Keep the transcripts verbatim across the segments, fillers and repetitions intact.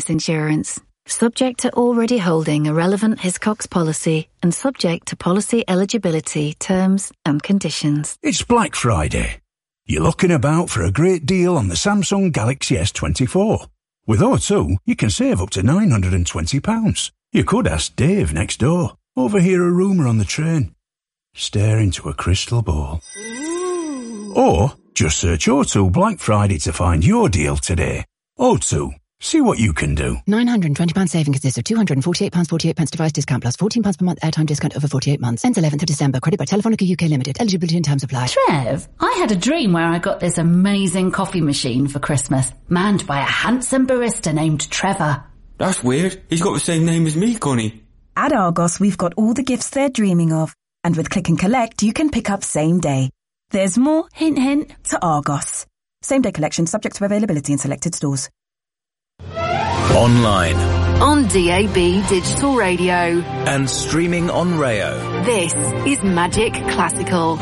Hiscox Insurance. Subject to already holding a relevant Hiscox policy and subject to policy eligibility, terms and conditions. It's Black Friday. You're looking about for a great deal on the Samsung Galaxy S twenty-four. With O two, you can save up to nine hundred twenty pounds. You could ask Dave next door, overhear a rumour on the train, stare into a crystal ball. Ooh. Or just search O two Black Friday to find your deal today. O two. See what you can do. nine hundred twenty pounds saving consists of two hundred forty-eight pounds forty-eight pence device discount plus fourteen pounds per month airtime discount over forty-eight months. Ends eleventh of December. Credit by Telefonica U K Limited. Eligibility and terms apply. Trev, I had a dream where I got this amazing coffee machine for Christmas, manned by a handsome barista named Trevor. That's weird. He's got the same name as me, Connie. At Argos, we've got all the gifts they're dreaming of. And with Click and Collect, you can pick up same day. There's more, hint hint, to Argos. Same day collection subject to availability in selected stores. Online. On D A B Digital Radio. And streaming on Rayo. This is Magic Classical.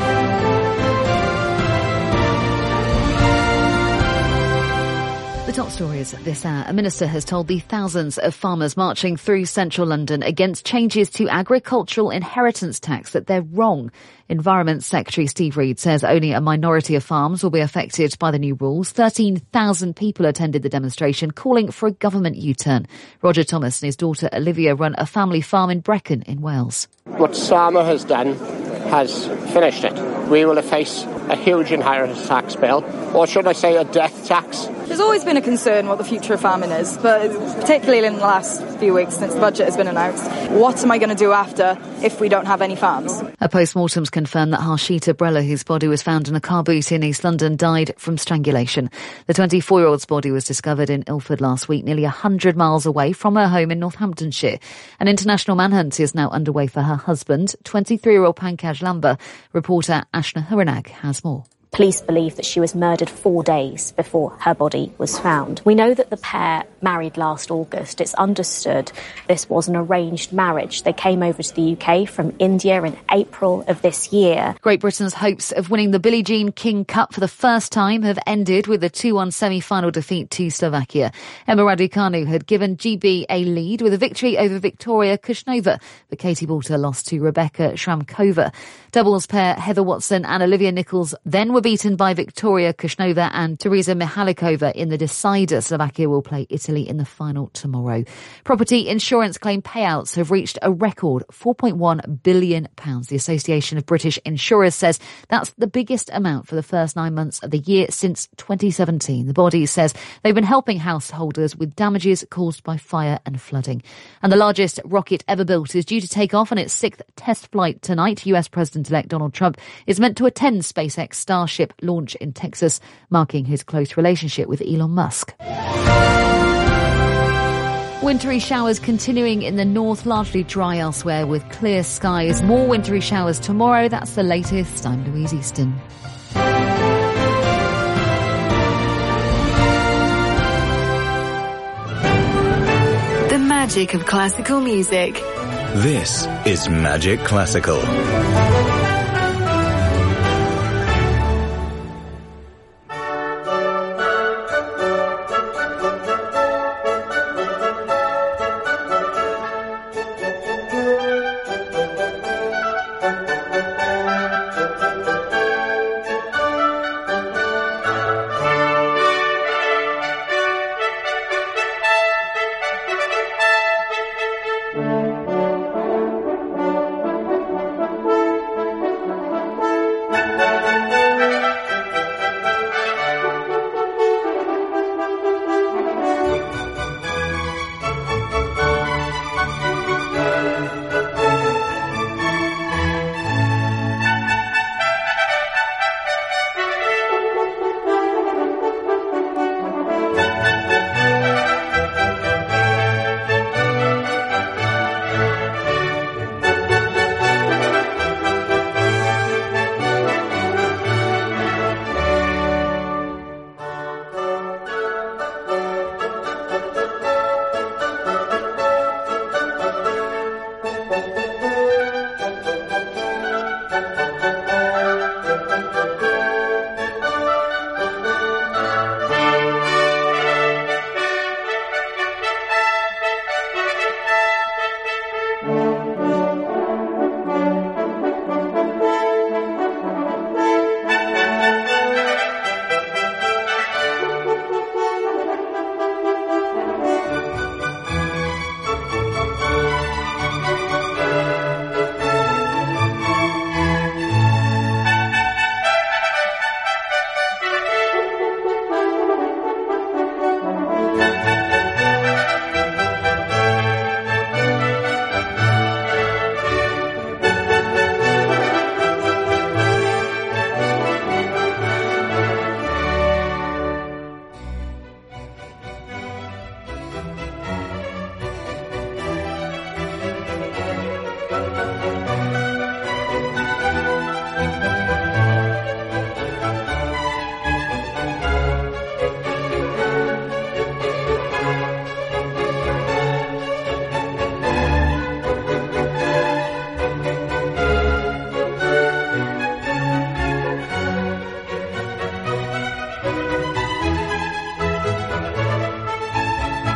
The top stories this hour. A minister has told the thousands of farmers marching through central London against changes to agricultural inheritance tax that they're wrong. Environment Secretary Steve Reed says only a minority of farms will be affected by the new rules. thirteen thousand people attended the demonstration, calling for a government U-turn. Roger Thomas and his daughter Olivia run a family farm in Brecon in Wales. What Starmer has done has finished it. We will face a huge inheritance tax bill, or should I say a death tax. There's always been a concern what the future of farming is, but particularly in the last few weeks since the budget has been announced. What am I going to do after if we don't have any farms? A post-mortem's confirmed that Harshita Brella, whose body was found in a car boot in East London, died from strangulation. The twenty-four-year-old's body was discovered in Ilford last week, nearly one hundred miles away from her home in Northamptonshire. An international manhunt is now underway for her husband, twenty-three-year-old Pankaj Lamba. Reporter Ashna Hiranag has more. Police believe that she was murdered four days before her body was found. We know that the pair married last August. It's understood this was an arranged marriage. They came over to the U K from India in April of this year. Great Britain's hopes of winning the Billie Jean King Cup for the first time have ended with a two one semi-final defeat to Slovakia. Emma Raducanu had given G B a lead with a victory over Victoria Kushnova, but Katie Boulter lost to Rebecca Shramkova. Doubles pair Heather Watson and Olivia Nichols then were beaten by Victoria Kushnova and Teresa Mihalikova in the decider. Slovakia will play Italy in the final tomorrow. Property insurance claim payouts have reached a record four point one billion pounds. The Association of British Insurers says that's the biggest amount for the first nine months of the year since twenty seventeen. The body says they've been helping householders with damages caused by fire and flooding. And the largest rocket ever built is due to take off on its sixth test flight tonight. U S President-elect Donald Trump is meant to attend SpaceX Starship launch in Texas, marking his close relationship with Elon Musk. Wintry showers continuing in the north, largely dry elsewhere with clear skies. More wintry showers tomorrow. That's the latest. I'm Louise Easton. The magic of classical music. This is Magic Classical.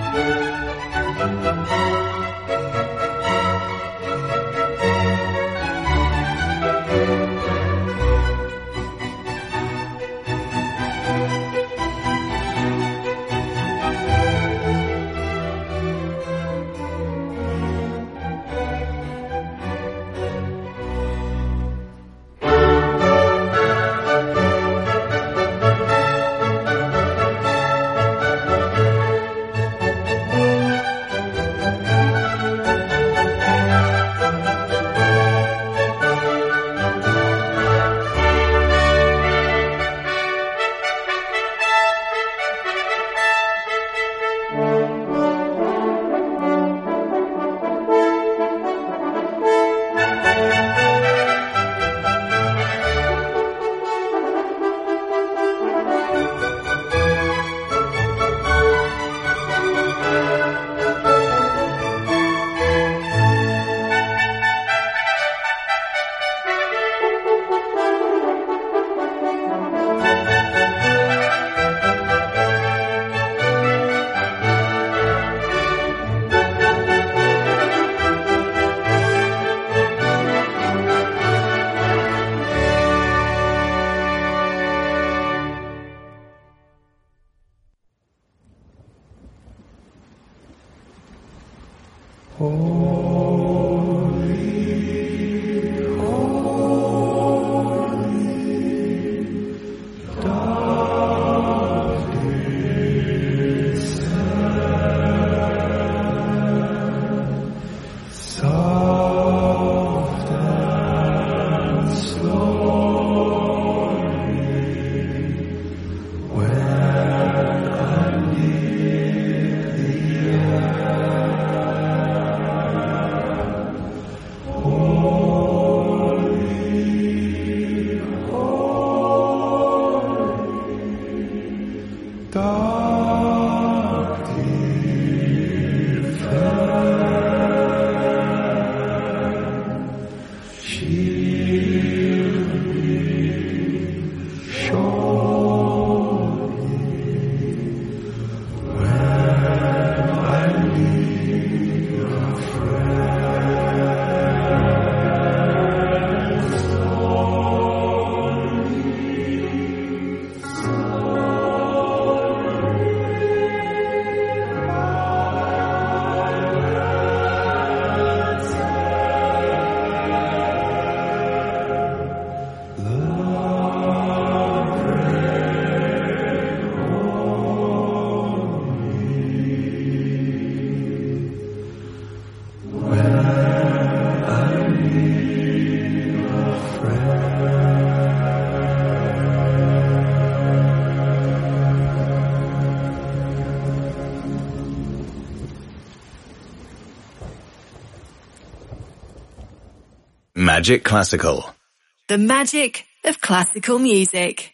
Magic Classical. The magic of classical music.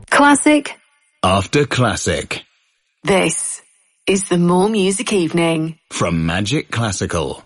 Classic after classic. This is the More Music Evening from Magic Classical.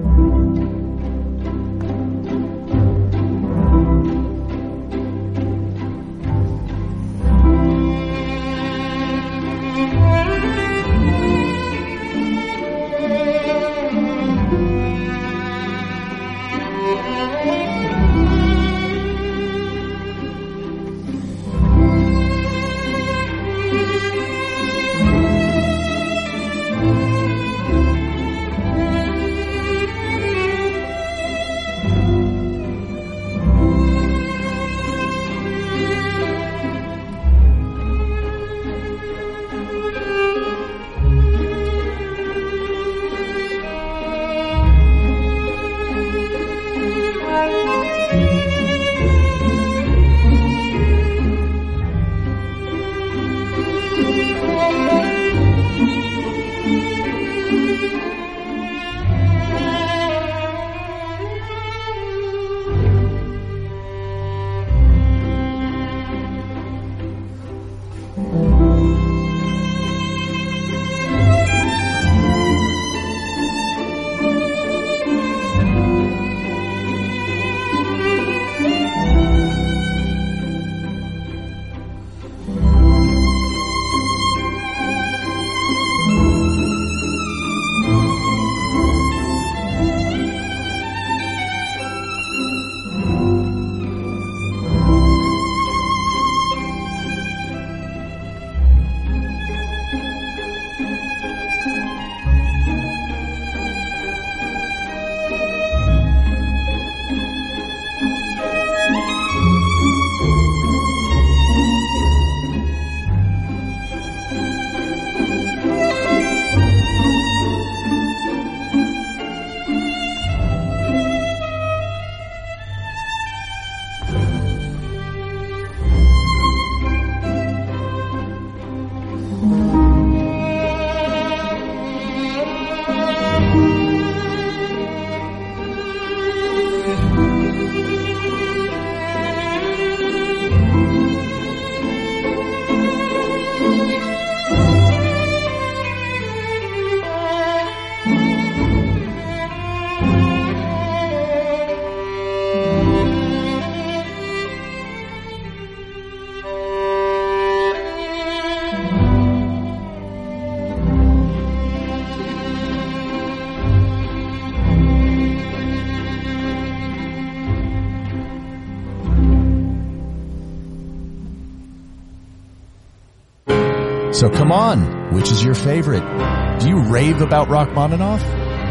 So come on, which is your favorite? Do you rave about Rachmaninoff?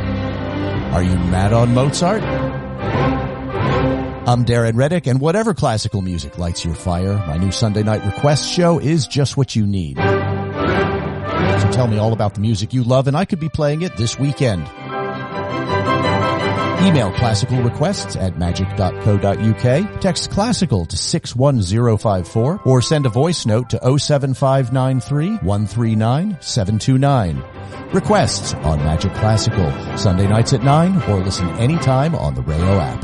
Are you mad on Mozart? I'm Darren Reddick, and whatever classical music lights your fire, my new Sunday night request show is just what you need. So tell me all about the music you love, and I could be playing it this weekend. Email classical requests at magic dot co dot uk, text classical to six one zero five four, or send a voice note to oh seven five nine three, one three nine, seven two nine. Requests on Magic Classical, Sunday nights at nine, or listen anytime on the Rayo app.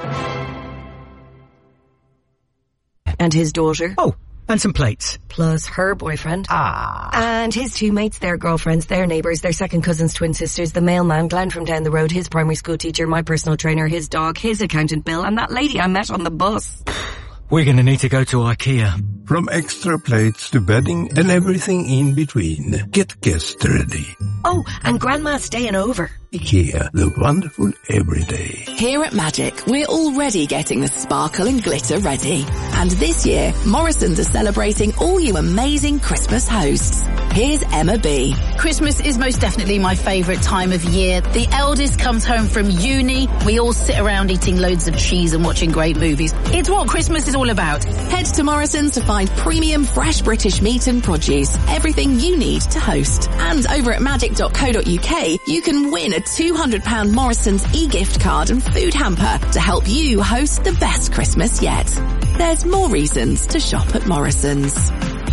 And his daughter. Oh, and some plates. Plus her boyfriend. Ah. And his two mates, their girlfriends, their neighbours, their second cousins, twin sisters, the mailman, Glenn from down the road, his primary school teacher, my personal trainer, his dog, his accountant Bill, and that lady I met on the bus. We're going to need to go to IKEA. From extra plates to bedding and everything in between. Get guests ready. Oh, and Grandma's staying over. IKEA, the wonderful everyday. Here at Magic, we're already getting the sparkle and glitter ready. And this year, Morrison's are celebrating all you amazing Christmas hosts. Here's Emma B. Christmas is most definitely my favourite time of year. The eldest comes home from uni. We all sit around eating loads of cheese and watching great movies. It's what Christmas is all about. Head to Morrison's to find premium fresh British meat and produce. Everything you need to host. And over at magic dot co dot uk, you can win a two hundred pounds Morrison's e-gift card and food hamper to help you host the best Christmas yet. There's more reasons to shop at Morrison's.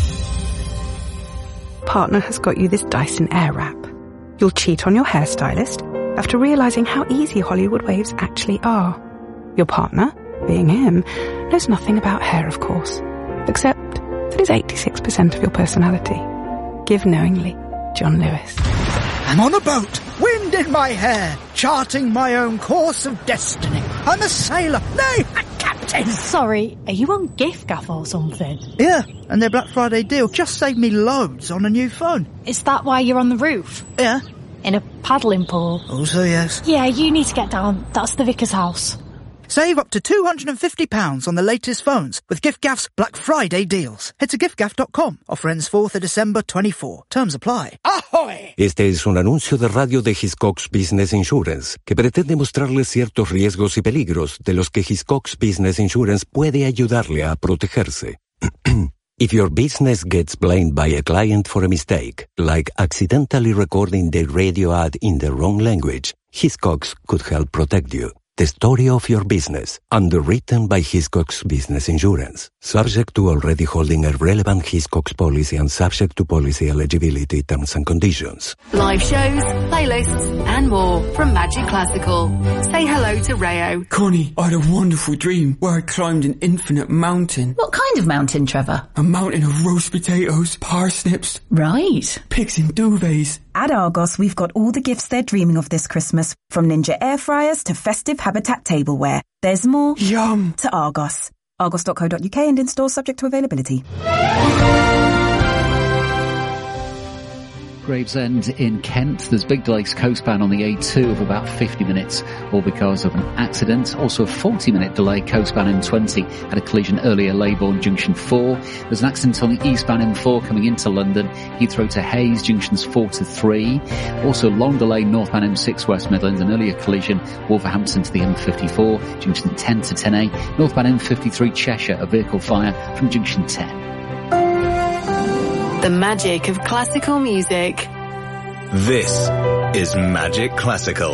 Partner has got you this Dyson Airwrap. You'll cheat on your hairstylist after realising how easy Hollywood waves actually are. Your partner, being him, knows nothing about hair, of course, except that is eighty-six percent of your personality. Give knowingly. John Lewis. I'm on a boat, wind in my hair, charting my own course of destiny. I'm a sailor, nay, a captain. Sorry, are you on giffgaff or something? Yeah, and their Black Friday deal just saved me loads on a new phone. Is that why you're on the roof? Yeah. In a paddling pool? Also yes. Yeah, you need to get down. That's the vicar's house. Save up to two hundred fifty pounds on the latest phones with giffgaff's Black Friday deals. Head to giffgaff dot com. Offer ends fourth of December twenty-four. Terms apply. ¡Ahoy! Este es un anuncio de radio de Hiscox Business Insurance que pretende mostrarle ciertos riesgos y peligros de los que Hiscox Business Insurance puede ayudarle a protegerse. If your business gets blamed by a client for a mistake, like accidentally recording the radio ad in the wrong language, Hiscox could help protect you. The story of your business, underwritten by Hiscox Business Insurance. Subject to already holding a relevant Hiscox policy and subject to policy eligibility terms and conditions. Live shows, playlists, and more from Magic Classical. Say hello to Rayo. Connie, I had a wonderful dream where I climbed an infinite mountain. What kind of mountain, Trevor? A mountain of roast potatoes, parsnips. Right. Pigs in duvets. At Argos, we've got all the gifts they're dreaming of this Christmas, from Ninja air fryers to festive Habitat tableware. There's more Yum. to Argos. argos dot co dot uk and in stores subject to availability. Gravesend in Kent. There's big delays coastbound on the A two of about fifty minutes, all because of an accident. Also a forty minute delay coastbound M twenty. Had a collision earlier, Leybourne Junction four. There's an accident on the eastbound M four coming into London, Heathrow to Hayes, Junctions four to three. Also long delay northbound M six West Midlands, an earlier collision, Wolverhampton to the M fifty-four, Junction ten to ten A. Northbound M fifty-three Cheshire, a vehicle fire from Junction ten. The magic of classical music. This is Magic Classical.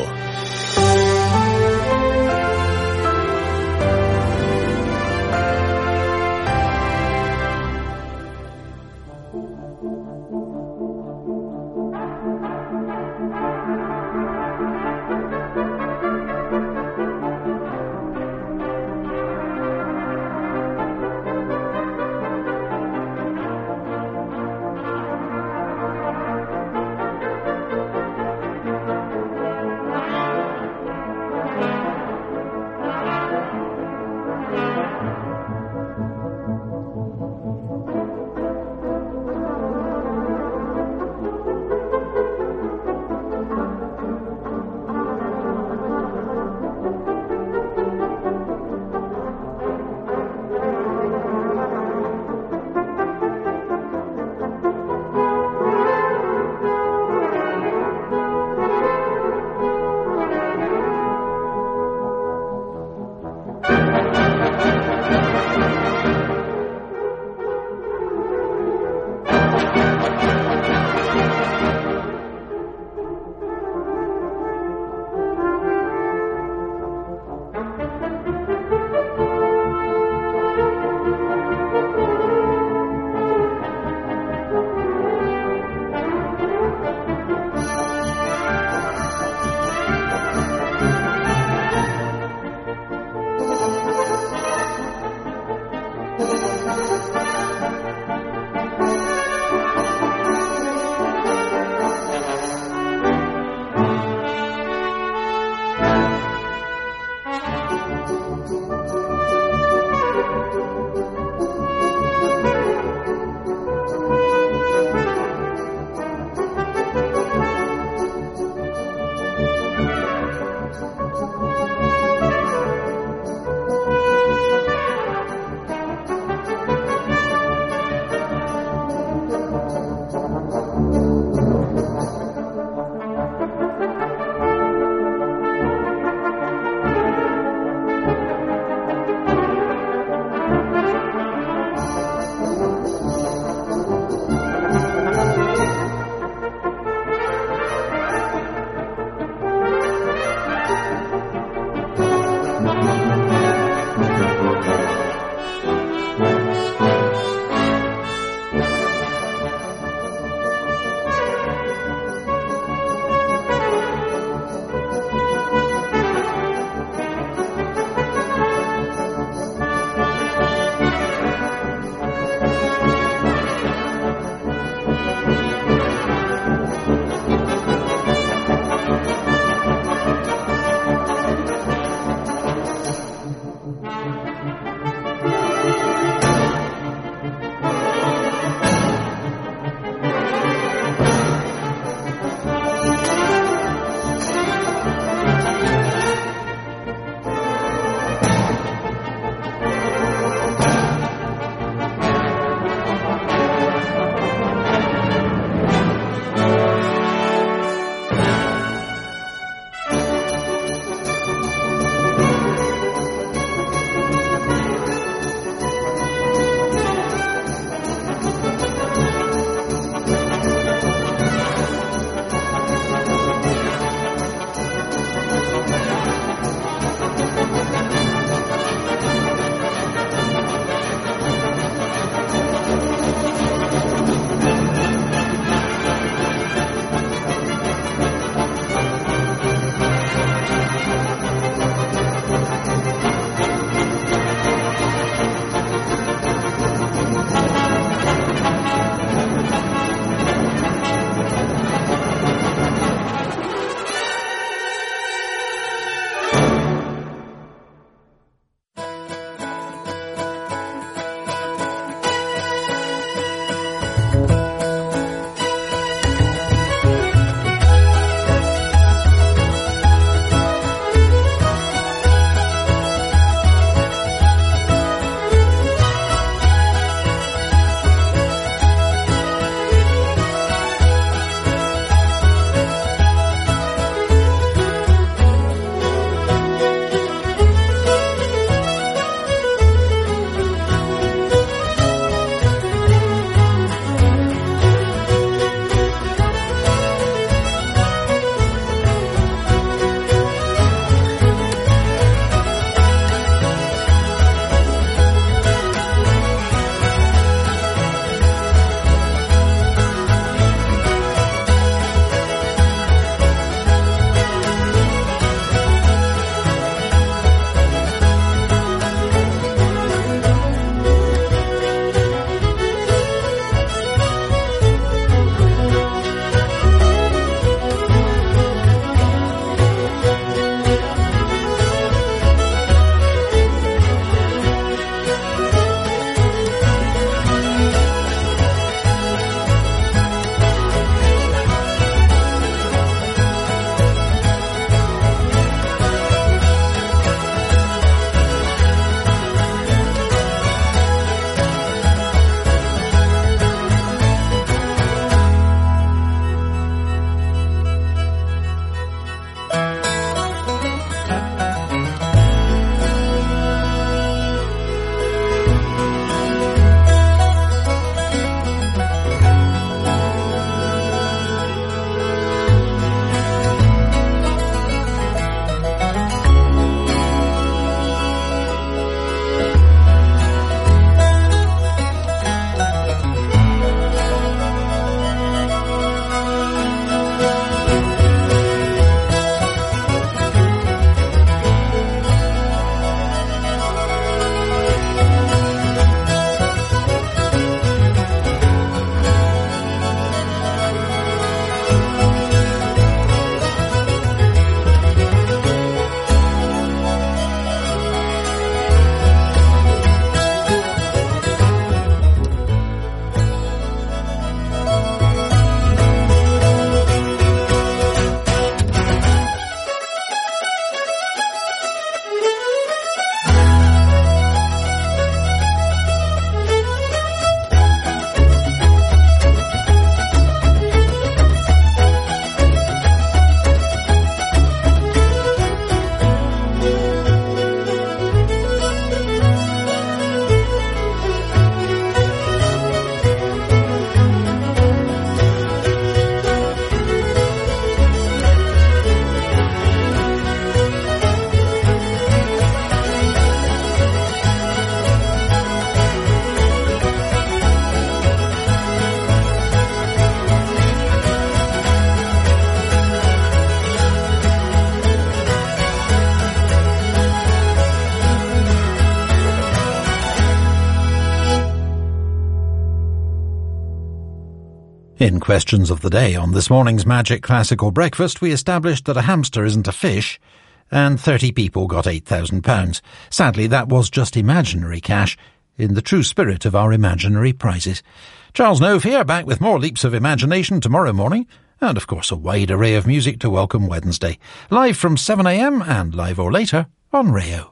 In Questions of the Day on this morning's Magic Classical Breakfast, we established that a hamster isn't a fish, and thirty people got eight thousand pounds. Sadly, that was just imaginary cash, in the true spirit of our imaginary prizes. Charles Nove here, back with more Leaps of Imagination tomorrow morning, and of course a wide array of music to welcome Wednesday. Live from seven a m and live or later on Rayo.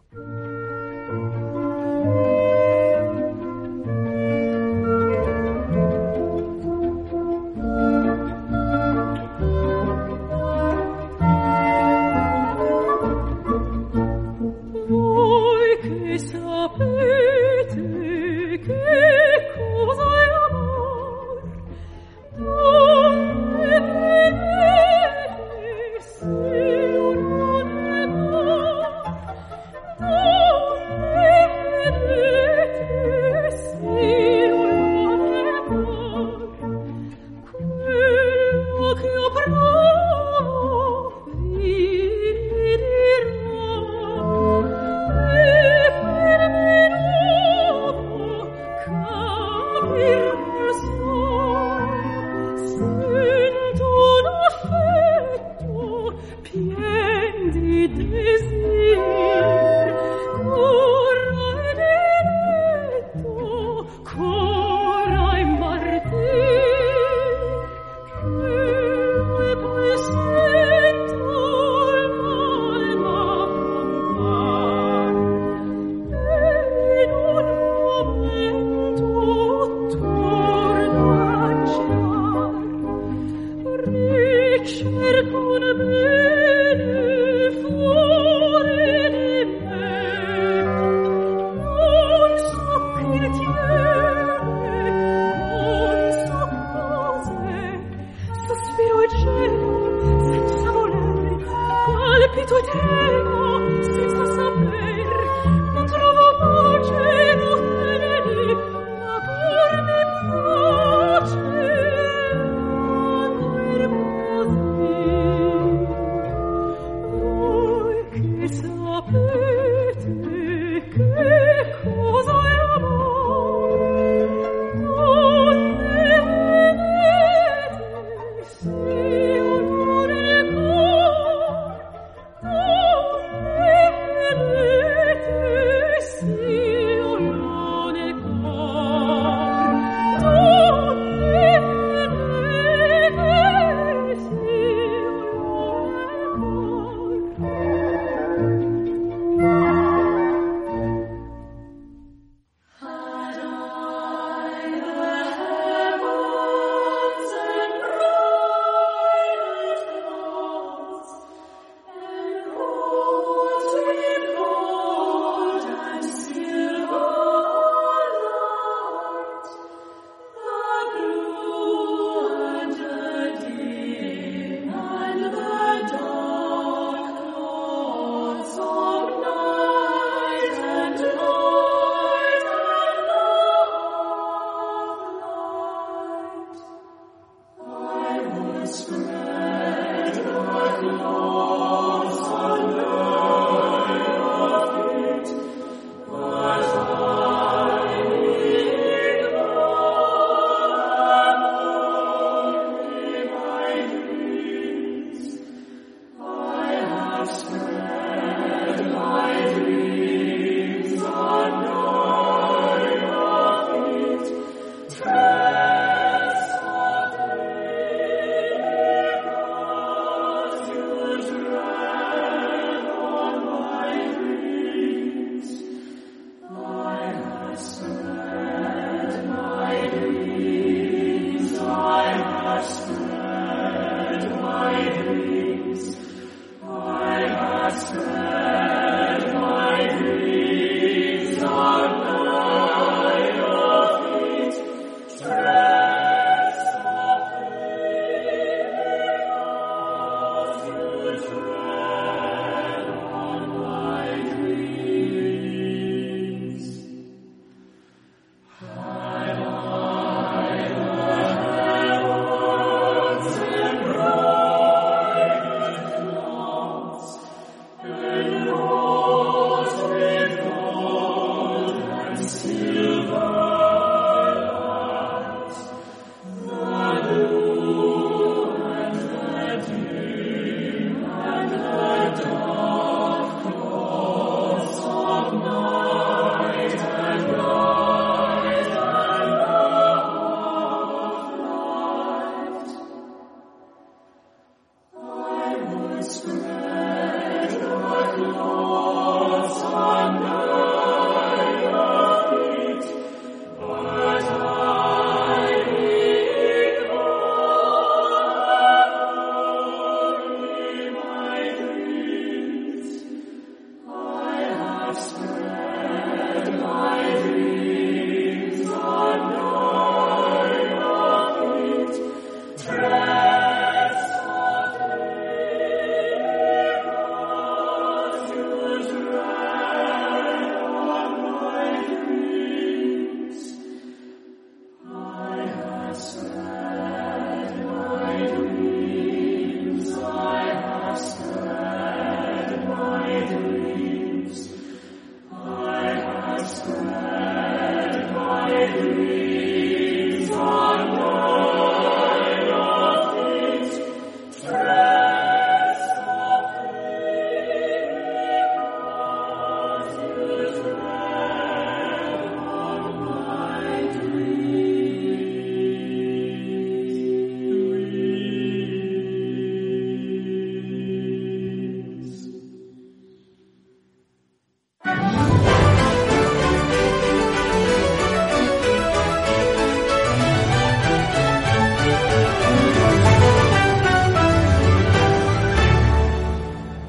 Oh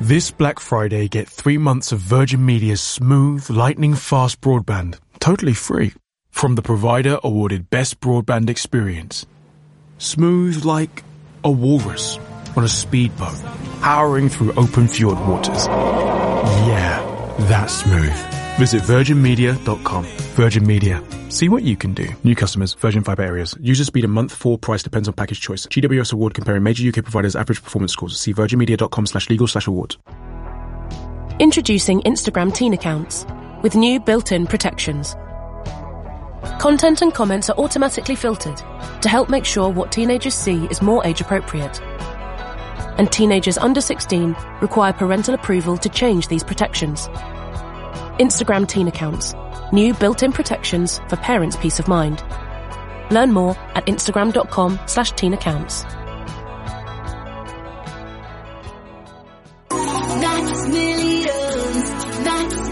This Black Friday, get three months of Virgin Media's smooth, lightning-fast broadband, totally free, from the provider awarded Best Broadband Experience. Smooth like a walrus on a speedboat, powering through open fjord waters. Yeah, that's smooth. Visit virgin media dot com. Virgin Media. See what you can do. New customers, Virgin Fibre areas. User speed a month, four price depends on package choice. G W S award comparing major U K providers' average performance scores. See virgin media dot com slash legal slash awards. Introducing Instagram teen accounts with new built-in protections. Content and comments are automatically filtered to help make sure what teenagers see is more age appropriate. And teenagers under sixteen require parental approval to change these protections. Instagram teen accounts. New built-in protections for parents' peace of mind. Learn more at instagram dot com slash teen accounts. That's millions. That's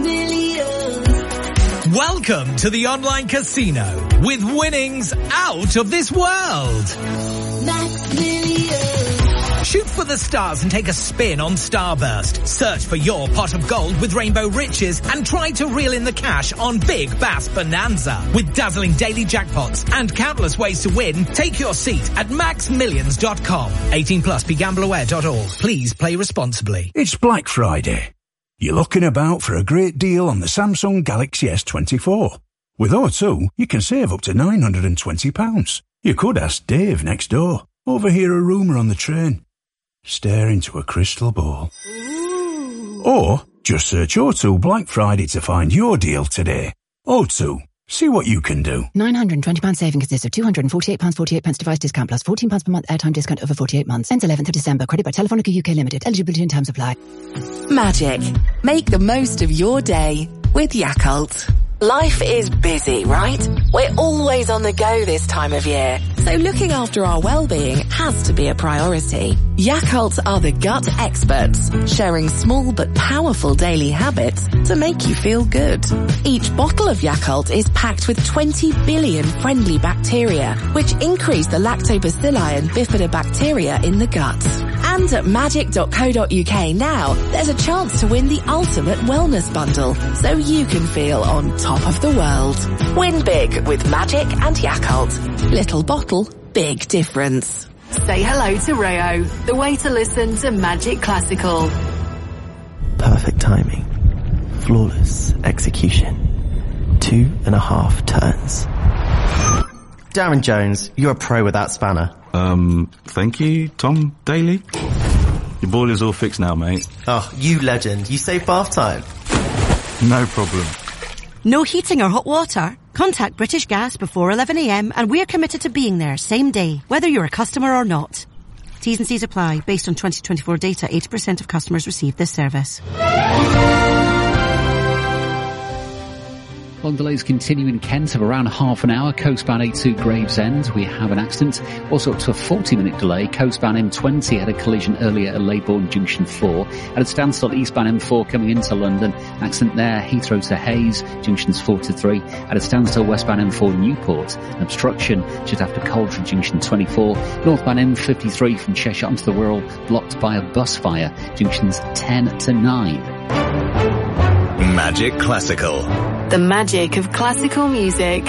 millions. Welcome to the online casino with winnings out of this world. That's millions. Shoot for the stars and take a spin on Starburst. Search for your pot of gold with Rainbow Riches and try to reel in the cash on Big Bass Bonanza. With dazzling daily jackpots and countless ways to win, take your seat at max millions dot com. eighteen plus, be gamble aware dot org. Please play responsibly. It's Black Friday. You're looking about for a great deal on the Samsung Galaxy S twenty-four. With O two, you can save up to nine hundred twenty pounds. You could ask Dave next door. Overhear a rumour on the train. Stare into a crystal ball. Ooh. Or just search O two Black Friday to find your deal today. O two. See what you can do. nine hundred twenty pounds saving consists of two hundred forty-eight pounds forty-eight pence device discount plus fourteen pounds per month airtime discount over forty-eight months. Ends eleventh of December. Credit by Telefonica U K Limited. Eligibility and terms apply. Magic. Make the most of your day with Yakult. Life is busy, right? We're always on the go this time of year, so looking after our well-being has to be a priority. Yakult are the gut experts, sharing small but powerful daily habits to make you feel good. Each bottle of Yakult is packed with twenty billion friendly bacteria, which increase the lactobacilli and bifidobacteria in the gut. And at magic dot co dot uk now, there's a chance to win the ultimate wellness bundle, so you can feel on top of the world. Win big with Magic and Yakult. Little bottle, big difference. Say hello to Rayo, the way to listen to Magic Classical. Perfect timing. Flawless execution. Two and a half turns. Darren Jones, you're a pro with that spanner. Um, thank you, Tom Daly. Your boiler's all fixed now, mate. Oh, you legend. You save bath time. No problem. No heating or hot water? Contact British Gas before eleven a m and we're committed to being there same day, whether you're a customer or not. T's and C's apply. Based on twenty twenty-four data, eighty percent of customers received this service. Long delays continue in Kent of around half an hour. Coastbound A two Gravesend, we have an accident. Also up to a forty minute delay. Coastbound M twenty had a collision earlier at Leybourne Junction four. At a standstill, eastbound M four coming into London. Accident there, Heathrow to Hayes, junctions four to three. At a standstill, westbound M four Newport. An obstruction just after Cauldron Junction twenty-four. Northbound M fifty-three from Cheshire onto the Wirral, blocked by a bus fire. Junctions ten to nine. Magic Classical. The magic of classical music.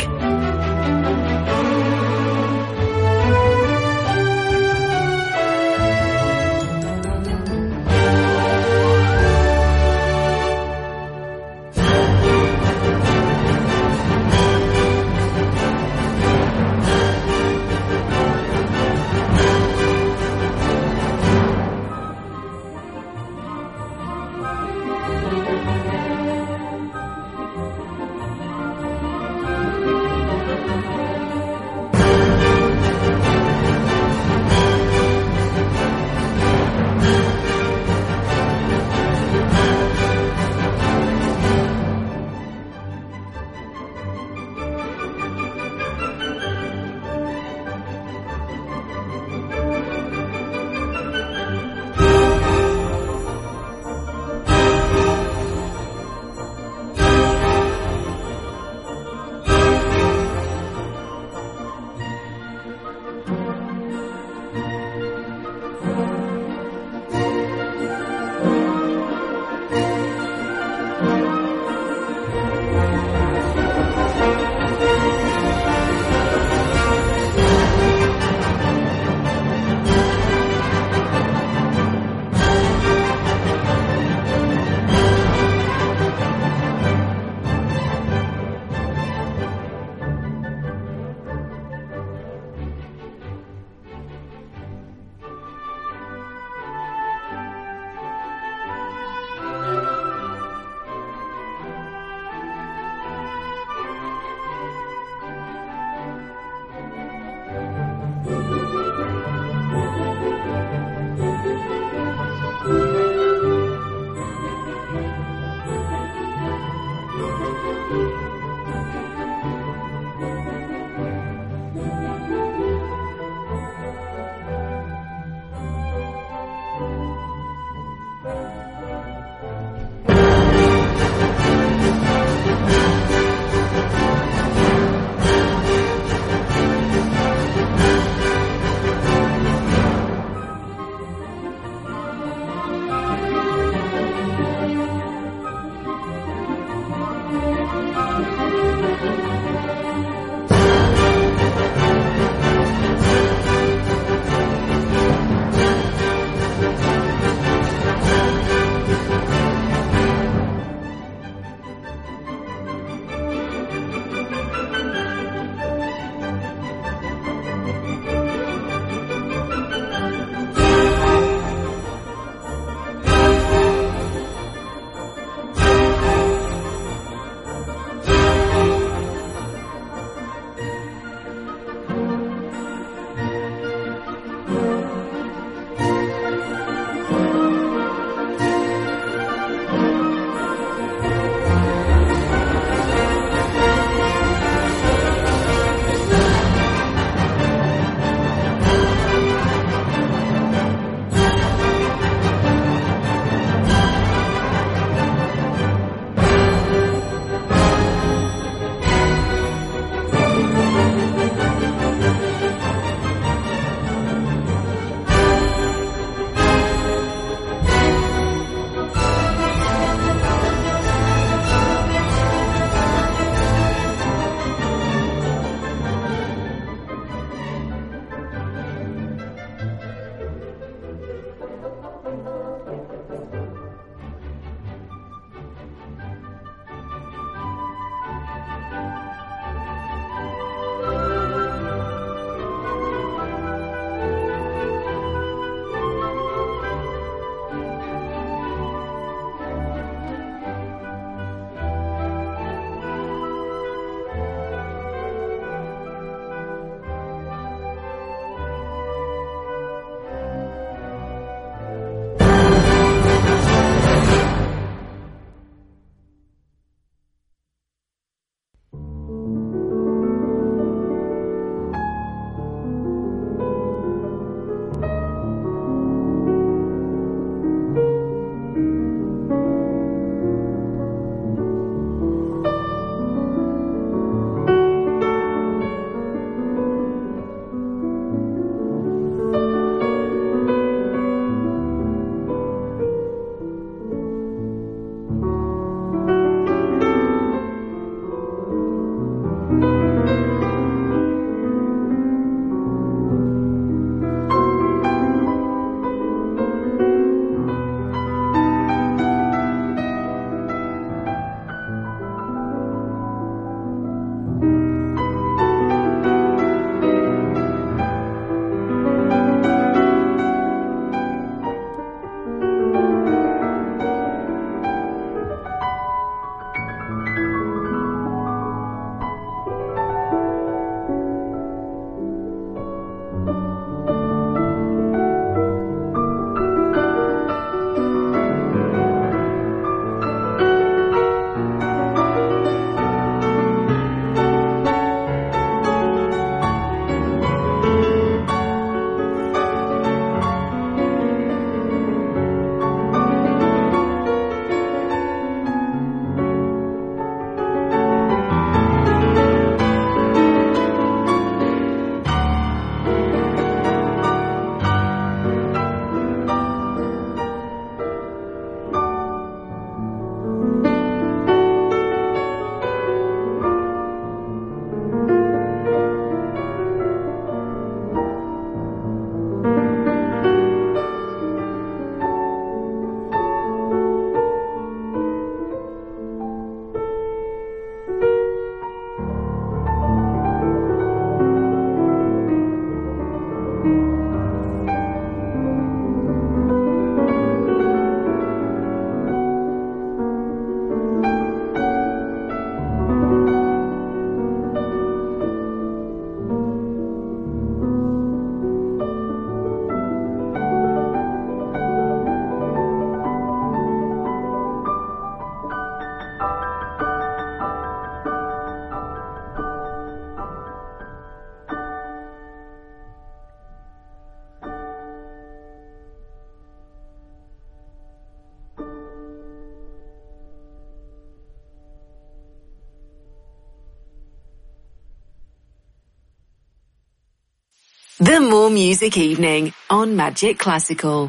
The More Music Evening on Magic Classical.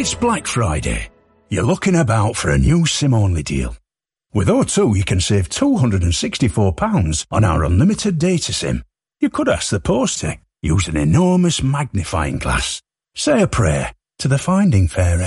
It's Black Friday. You're looking about for a new SIM-only deal. With O two, you can save two hundred sixty-four pounds on our unlimited data SIM. You could ask the post to use an enormous magnifying glass. Say a prayer to the Finding Fairy.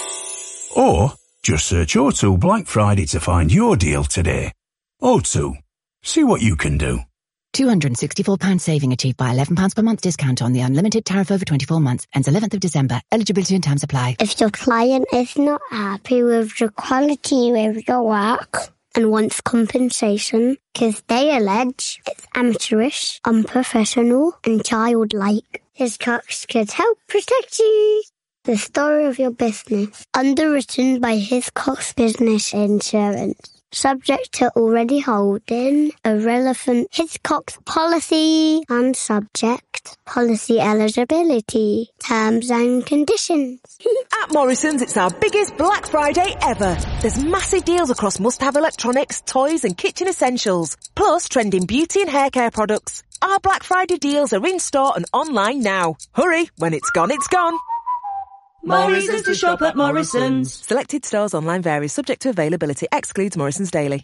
Or just search O two Black Friday to find your deal today. O two. See what you can do. two hundred sixty-four pounds saving achieved by eleven pounds per month discount on the unlimited tariff over twenty-four months. Ends eleventh of December. Eligibility and terms apply. If your client is not happy with the quality of your work and wants compensation because they allege it's amateurish, unprofessional and childlike, Hiscox could help protect you. The story of your business. Underwritten by Hiscox Business Insurance. Subject to already holding a relevant Hiscox policy and subject policy eligibility, terms and conditions. At Morrison's, it's our biggest Black Friday ever. There's massive deals across must-have electronics, toys and kitchen essentials, plus trending beauty and hair care products. Our Black Friday deals are in store and online now. Hurry, when it's gone, it's gone. Morrison's to shop at Morrison's. Selected stores online varies, subject to availability, excludes Morrison's Daily.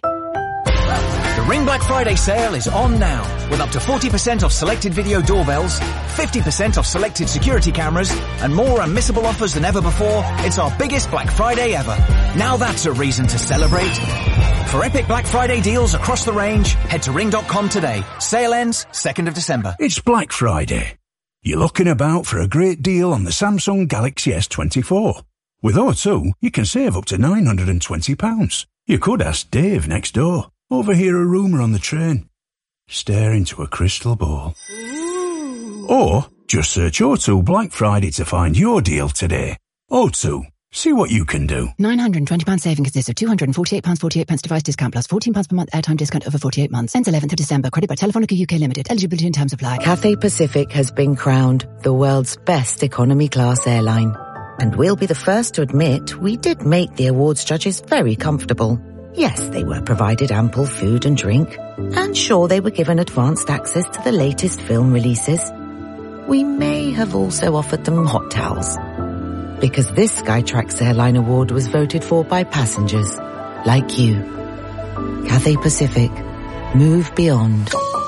The Ring Black Friday sale is on now, with up to forty percent off selected video doorbells, fifty percent off selected security cameras, and more unmissable offers than ever before. It's our biggest Black Friday ever. Now that's a reason to celebrate. For epic Black Friday deals across the range, head to ring dot com today. Sale ends second of December. It's Black Friday. You're looking about for a great deal on the Samsung Galaxy S twenty-four. With O two, you can save up to nine hundred twenty pounds. You could ask Dave next door. Overhear a rumour on the train. Stare into a crystal ball. Ooh. Or just search O two Black Friday to find your deal today. O two. See what you can do. nine hundred twenty pounds saving consists of two hundred forty-eight pounds forty-eight pence device discount plus fourteen pounds per month airtime discount over forty-eight months. Ends eleventh of December. Credit by Telefonica U K Limited. Eligibility and terms apply. Cathay Pacific has been crowned the world's best economy class airline. And we'll be the first to admit we did make the awards judges very comfortable. Yes, they were provided ample food and drink. And sure, they were given advanced access to the latest film releases. We may have also offered them hot towels. Because this Skytrax Airline Award was voted for by passengers like you. Cathay Pacific. Move beyond.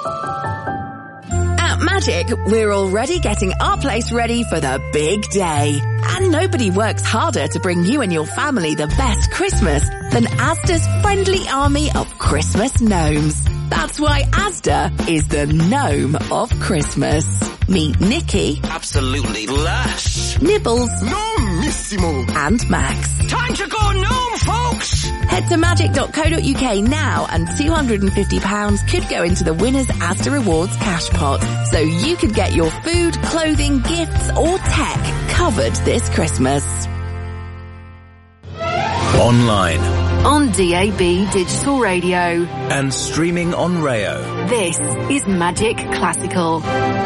At Magic, we're already getting our place ready for the big day. And nobody works harder to bring you and your family the best Christmas than Asda's friendly army of Christmas gnomes. That's why Asda is the gnome of Christmas. Meet Nikki. Absolutely lush. Nibbles. Nomissimo. And Max. Time to go gnome, folks! Head to magic dot co dot uk now and two hundred fifty pounds could go into the winner's Asda Rewards cash pot. So you could get your food, clothing, gifts or tech covered this Christmas. Online. On D A B Digital Radio. And streaming on Rayo. This is Magic Classical.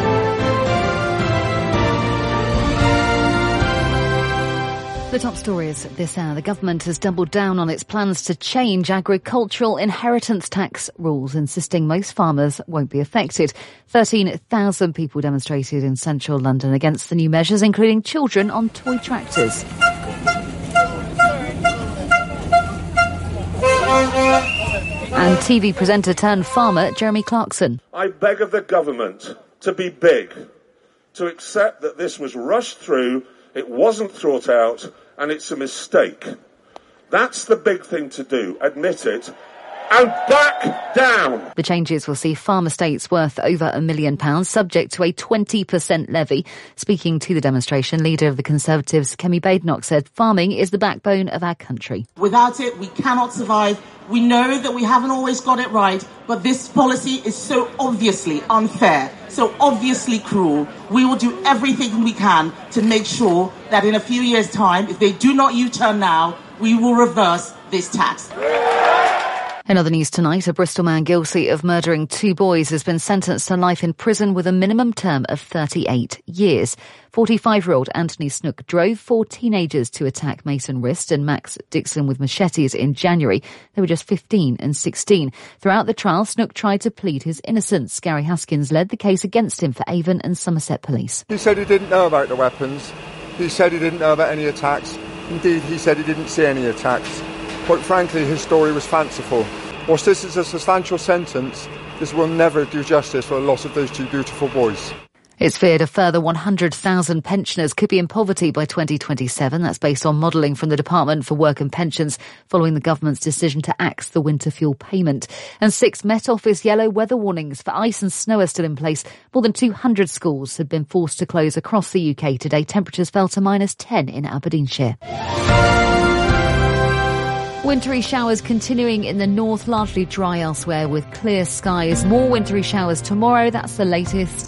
The top stories this hour. The government has doubled down on its plans to change agricultural inheritance tax rules, insisting most farmers won't be affected. thirteen thousand people demonstrated in central London against the new measures, including children on toy tractors. And T V presenter turned farmer Jeremy Clarkson. I beg of the government to be big, to accept that this was rushed through, it wasn't thought out, and it's a mistake. That's the big thing to do, admit it, and back down. The changes will see farm estates worth over a million pounds, subject to a twenty percent levy. Speaking to the demonstration, leader of the Conservatives, Kemi Badenoch, said farming is the backbone of our country. Without it, we cannot survive. We know that we haven't always got it right, but this policy is so obviously unfair, so obviously cruel. We will do everything we can to make sure that in a few years' time, if they do not U-turn now, we will reverse this tax. In other news tonight, a Bristol man guilty of murdering two boys has been sentenced to life in prison with a minimum term of thirty-eight years. forty-five-year-old Anthony Snook drove four teenagers to attack Mason Wrist and Max Dixon with machetes in January. They were just fifteen and sixteen. Throughout the trial, Snook tried to plead his innocence. Gary Haskins led the case against him for Avon and Somerset Police. He said he didn't know about the weapons. He said he didn't know about any attacks. Indeed, he said he didn't see any attacks. Quite frankly, his story was fanciful. Whilst this is a substantial sentence, this will never do justice for the loss of those two beautiful boys. It's feared a further one hundred thousand pensioners could be in poverty by twenty twenty-seven. That's based on modelling from the Department for Work and Pensions following the government's decision to axe the winter fuel payment. And six Met Office yellow weather warnings for ice and snow are still in place. More than two hundred schools have been forced to close across the U K today. Temperatures fell to minus ten in Aberdeenshire. Wintry showers continuing in the north, largely dry elsewhere with clear skies. More wintry showers tomorrow. That's the latest.